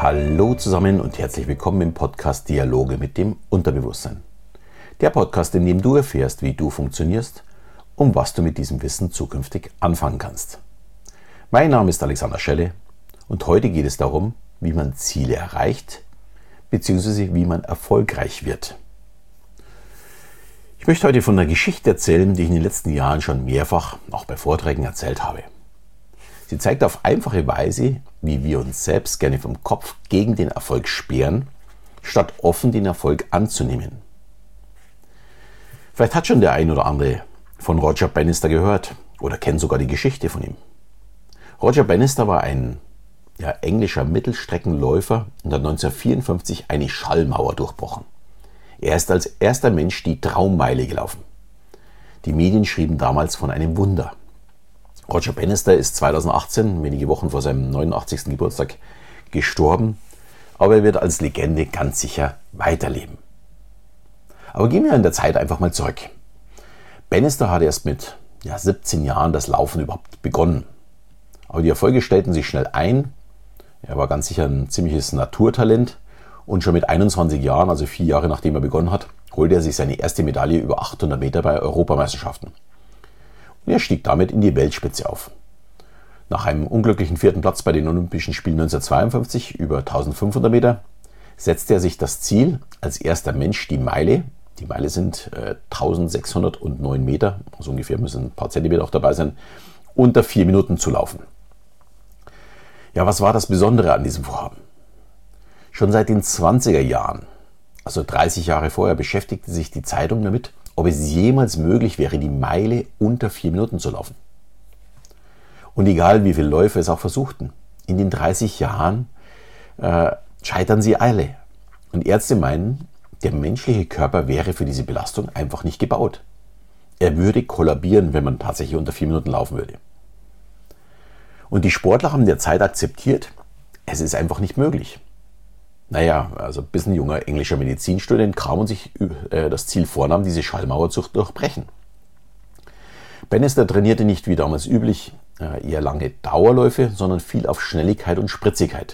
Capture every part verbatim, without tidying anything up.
Hallo zusammen und herzlich willkommen im Podcast Dialoge mit dem Unterbewusstsein. Der Podcast, in dem du erfährst, wie du funktionierst und was du mit diesem Wissen zukünftig anfangen kannst. Mein Name ist Alexander Schelle und heute geht es darum, wie man Ziele erreicht bzw. wie man erfolgreich wird. Ich möchte heute von einer Geschichte erzählen, die ich in den letzten Jahren schon mehrfach, auch bei Vorträgen, erzählt habe. Sie zeigt auf einfache Weise, wie wir uns selbst gerne vom Kopf gegen den Erfolg sperren, statt offen den Erfolg anzunehmen. Vielleicht hat schon der ein oder andere von Roger Bannister gehört oder kennt sogar die Geschichte von ihm. Roger Bannister war ein ja, englischer Mittelstreckenläufer und hat neunzehnhundertvierundfünfzig eine Schallmauer durchbrochen. Er ist als erster Mensch die Traummeile gelaufen. Die Medien schrieben damals von einem Wunder. Roger Bannister ist zweitausendachtzehn, wenige Wochen vor seinem neunundachtzigsten Geburtstag, gestorben, aber er wird als Legende ganz sicher weiterleben. Aber gehen wir in der Zeit einfach mal zurück. Bannister hat erst mit ja, siebzehn Jahren das Laufen überhaupt begonnen. Aber die Erfolge stellten sich schnell ein. Er war ganz sicher ein ziemliches Naturtalent und schon mit einundzwanzig Jahren, also vier Jahre nachdem er begonnen hat, holte er sich seine erste Medaille über achthundert Meter bei Europameisterschaften. Und er stieg damit in die Weltspitze auf. Nach einem unglücklichen vierten Platz bei den Olympischen Spielen neunzehnhundertzweiundfünfzig über eintausendfünfhundert Meter setzte er sich das Ziel, als erster Mensch die Meile, die Meile sind äh, eintausendsechshundertneun Meter, also ungefähr müssen ein paar Zentimeter auch dabei sein, unter vier Minuten zu laufen. Ja, was war das Besondere an diesem Vorhaben? Schon seit den zwanziger Jahren, also dreißig Jahre vorher, beschäftigte sich die Zeitung damit, ob es jemals möglich wäre, die Meile unter vier Minuten zu laufen. Und egal wie viele Läufer es auch versuchten, in den dreißig Jahren äh, scheitern sie alle. Und Ärzte meinen, der menschliche Körper wäre für diese Belastung einfach nicht gebaut. Er würde kollabieren, wenn man tatsächlich unter vier Minuten laufen würde. Und die Sportler haben derzeit akzeptiert, es ist einfach nicht möglich. Naja, also bis ein junger englischer Medizinstudent kam und sich äh, das Ziel vornahm, diese Schallmauer zu durchbrechen. Bannister trainierte nicht wie damals üblich äh, eher lange Dauerläufe, sondern viel auf Schnelligkeit und Spritzigkeit.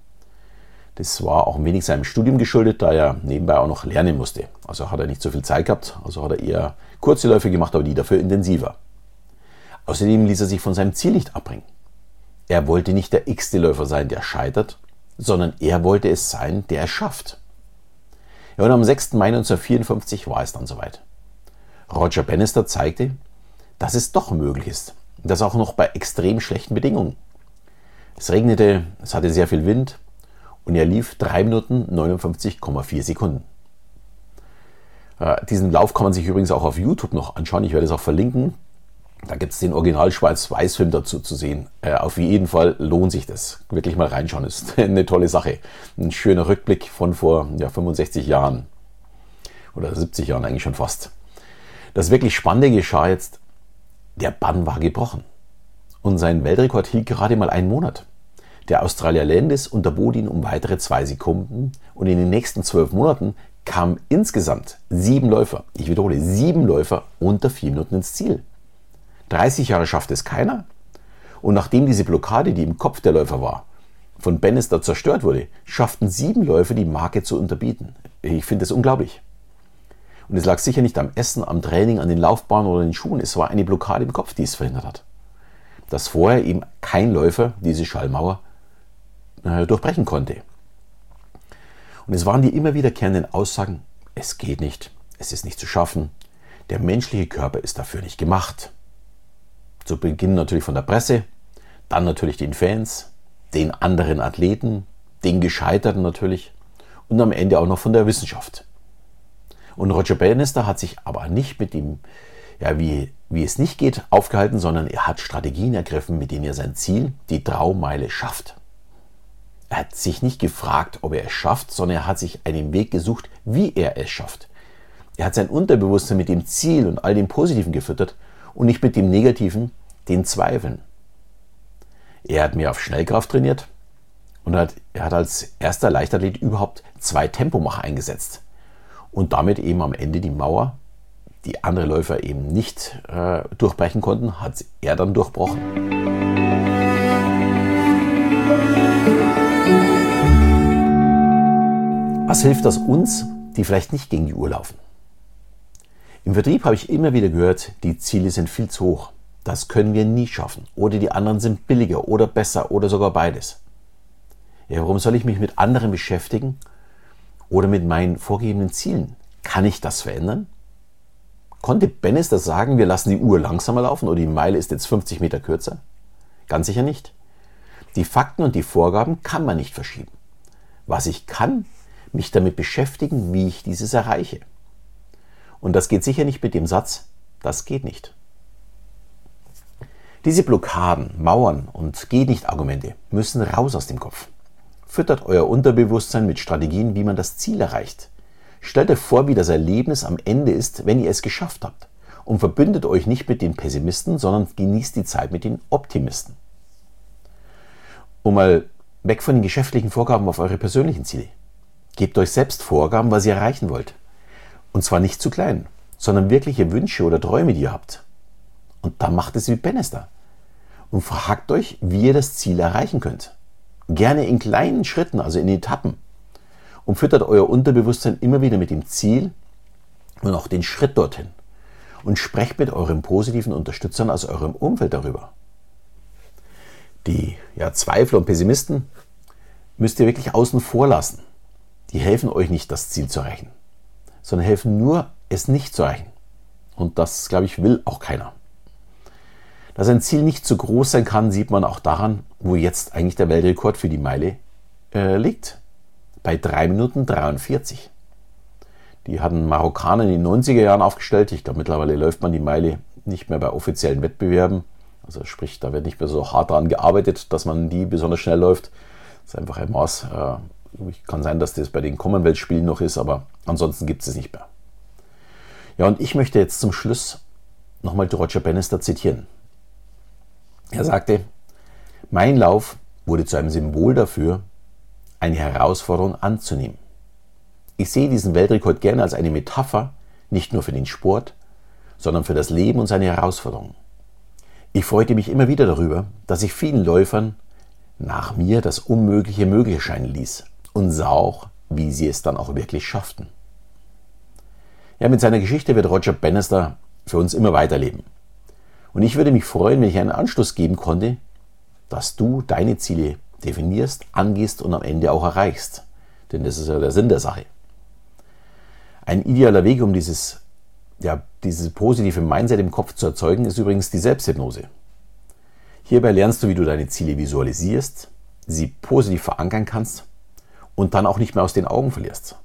Das war auch ein wenig seinem Studium geschuldet, da er nebenbei auch noch lernen musste. Also hat er nicht so viel Zeit gehabt, also hat er eher kurze Läufe gemacht, aber die dafür intensiver. Außerdem ließ er sich von seinem Ziel nicht abbringen. Er wollte nicht der x-te Läufer sein, der scheitert, sondern er wollte es sein, der es schafft. Ja, und am sechsten Mai neunzehnhundertvierundfünfzig war es dann soweit. Roger Bannister zeigte, dass es doch möglich ist. Und das auch noch bei extrem schlechten Bedingungen. Es regnete, es hatte sehr viel Wind und er lief drei Minuten neunundfünfzig Komma vier Sekunden. Äh, diesen Lauf kann man sich übrigens auch auf YouTube noch anschauen. Ich werde es auch verlinken. Da gibt es den Original-Schwarz-Weiß-Film dazu zu sehen. Äh, auf jeden Fall lohnt sich das. Wirklich mal reinschauen, ist eine tolle Sache. Ein schöner Rückblick von vor ja, fünfundsechzig Jahren. Oder siebzig Jahren eigentlich schon fast. Das wirklich Spannende geschah jetzt, der Bann war gebrochen. Und sein Weltrekord hielt gerade mal einen Monat. Der Australier Landis unterbot ihn um weitere zwei Sekunden und in den nächsten zwölf Monaten kamen insgesamt sieben Läufer, ich wiederhole, sieben Läufer unter vier Minuten ins Ziel. dreißig Jahre schaffte es keiner und nachdem diese Blockade, die im Kopf der Läufer war, von Bannister zerstört wurde, schafften sieben Läufer die Marke zu unterbieten. Ich finde das unglaublich. Und es lag sicher nicht am Essen, am Training, an den Laufbahnen oder den Schuhen, es war eine Blockade im Kopf, die es verhindert hat. Dass vorher eben kein Läufer diese Schallmauer äh, durchbrechen konnte. Und es waren die immer wiederkehrenden Aussagen, es geht nicht, es ist nicht zu schaffen, der menschliche Körper ist dafür nicht gemacht. Zu Beginn natürlich von der Presse, dann natürlich den Fans, den anderen Athleten, den Gescheiterten natürlich und am Ende auch noch von der Wissenschaft. Und Roger Bannister hat sich aber nicht mit dem, ja, wie, wie es nicht geht, aufgehalten, sondern er hat Strategien ergriffen, mit denen er sein Ziel, die Traummeile, schafft. Er hat sich nicht gefragt, ob er es schafft, sondern er hat sich einen Weg gesucht, wie er es schafft. Er hat sein Unterbewusstsein mit dem Ziel und all dem Positiven gefüttert und nicht mit dem Negativen, den Zweifeln. Er hat mehr auf Schnellkraft trainiert und hat, er hat als erster Leichtathlet überhaupt zwei Tempomacher eingesetzt und damit eben am Ende die Mauer, die andere Läufer eben nicht äh, durchbrechen konnten, hat er dann durchbrochen. Was hilft das uns, die vielleicht nicht gegen die Uhr laufen? Im Vertrieb habe ich immer wieder gehört, die Ziele sind viel zu hoch. Das können wir nie schaffen. Oder die anderen sind billiger oder besser oder sogar beides. Ja, warum soll ich mich mit anderen beschäftigen oder mit meinen vorgegebenen Zielen? Kann ich das verändern? Konnte Bannister sagen, wir lassen die Uhr langsamer laufen oder die Meile ist jetzt fünfzig Meter kürzer? Ganz sicher nicht. Die Fakten und die Vorgaben kann man nicht verschieben. Was ich kann, mich damit beschäftigen, wie ich dieses erreiche. Und das geht sicher nicht mit dem Satz, das geht nicht. Diese Blockaden, Mauern und Geht-nicht-Argumente müssen raus aus dem Kopf. Füttert euer Unterbewusstsein mit Strategien, wie man das Ziel erreicht. Stellt euch vor, wie das Erlebnis am Ende ist, wenn ihr es geschafft habt. Und verbündet euch nicht mit den Pessimisten, sondern genießt die Zeit mit den Optimisten. Und mal weg von den geschäftlichen Vorgaben auf eure persönlichen Ziele. Gebt euch selbst Vorgaben, was ihr erreichen wollt. Und zwar nicht zu klein, sondern wirkliche Wünsche oder Träume, die ihr habt. Und dann macht es wie Bannister. Und fragt euch, wie ihr das Ziel erreichen könnt. Gerne in kleinen Schritten, also in Etappen. Und füttert euer Unterbewusstsein immer wieder mit dem Ziel und auch den Schritt dorthin. Und sprecht mit euren positiven Unterstützern aus eurem Umfeld darüber. Die ja, Zweifler und Pessimisten müsst ihr wirklich außen vor lassen. Die helfen euch nicht, das Ziel zu erreichen, sondern helfen nur, es nicht zu erreichen. Und das, glaube ich, will auch keiner. Dass ein Ziel nicht zu groß sein kann, sieht man auch daran, wo jetzt eigentlich der Weltrekord für die Meile äh, liegt. Bei drei Minuten dreiundvierzig. Die hatten Marokkaner in den neunziger Jahren aufgestellt. Ich glaube, mittlerweile läuft man die Meile nicht mehr bei offiziellen Wettbewerben. Also sprich, da wird nicht mehr so hart daran gearbeitet, dass man die besonders schnell läuft. Das ist einfach ein Maß. Äh, kann sein, dass das bei den Commonwealth-Spielen noch ist, aber ansonsten gibt es es nicht mehr. Ja, und ich möchte jetzt zum Schluss nochmal Roger Bannister zitieren. Er sagte, mein Lauf wurde zu einem Symbol dafür, eine Herausforderung anzunehmen. Ich sehe diesen Weltrekord gerne als eine Metapher, nicht nur für den Sport, sondern für das Leben und seine Herausforderungen. Ich freute mich immer wieder darüber, dass ich vielen Läufern nach mir das Unmögliche möglich erscheinen ließ und sah auch, wie sie es dann auch wirklich schafften. Ja, mit seiner Geschichte wird Roger Bannister für uns immer weiterleben. Und ich würde mich freuen, wenn ich einen Anschluss geben konnte, dass du deine Ziele definierst, angehst und am Ende auch erreichst. Denn das ist ja der Sinn der Sache. Ein idealer Weg, um dieses, ja, dieses positive Mindset im Kopf zu erzeugen, ist übrigens die Selbsthypnose. Hierbei lernst du, wie du deine Ziele visualisierst, sie positiv verankern kannst und dann auch nicht mehr aus den Augen verlierst.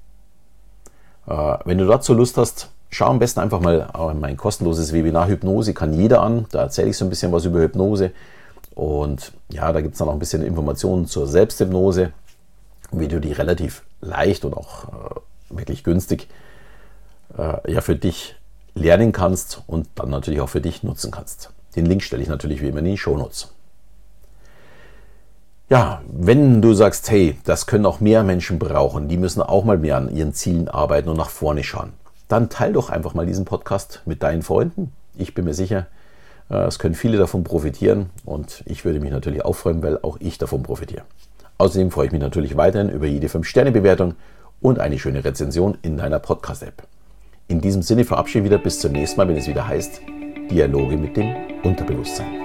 Äh, wenn du dazu Lust hast, schau am besten einfach mal in mein kostenloses Webinar Hypnose, kann jeder an. Da erzähle ich so ein bisschen was über Hypnose. Und ja, da gibt es dann auch ein bisschen Informationen zur Selbsthypnose, wie du die relativ leicht und auch äh, wirklich günstig äh, ja, für dich lernen kannst und dann natürlich auch für dich nutzen kannst. Den Link stelle ich natürlich wie immer in die Shownotes. Ja, wenn du sagst, hey, das können auch mehr Menschen brauchen, die müssen auch mal mehr an ihren Zielen arbeiten und nach vorne schauen, dann teil doch einfach mal diesen Podcast mit deinen Freunden. Ich bin mir sicher, es können viele davon profitieren und ich würde mich natürlich auch freuen, weil auch ich davon profitiere. Außerdem freue ich mich natürlich weiterhin über jede fünf Sterne Bewertung und eine schöne Rezension in deiner Podcast-App. In diesem Sinne verabschiede ich wieder bis zum nächsten Mal, wenn es wieder heißt, Dialoge mit dem Unterbewusstsein.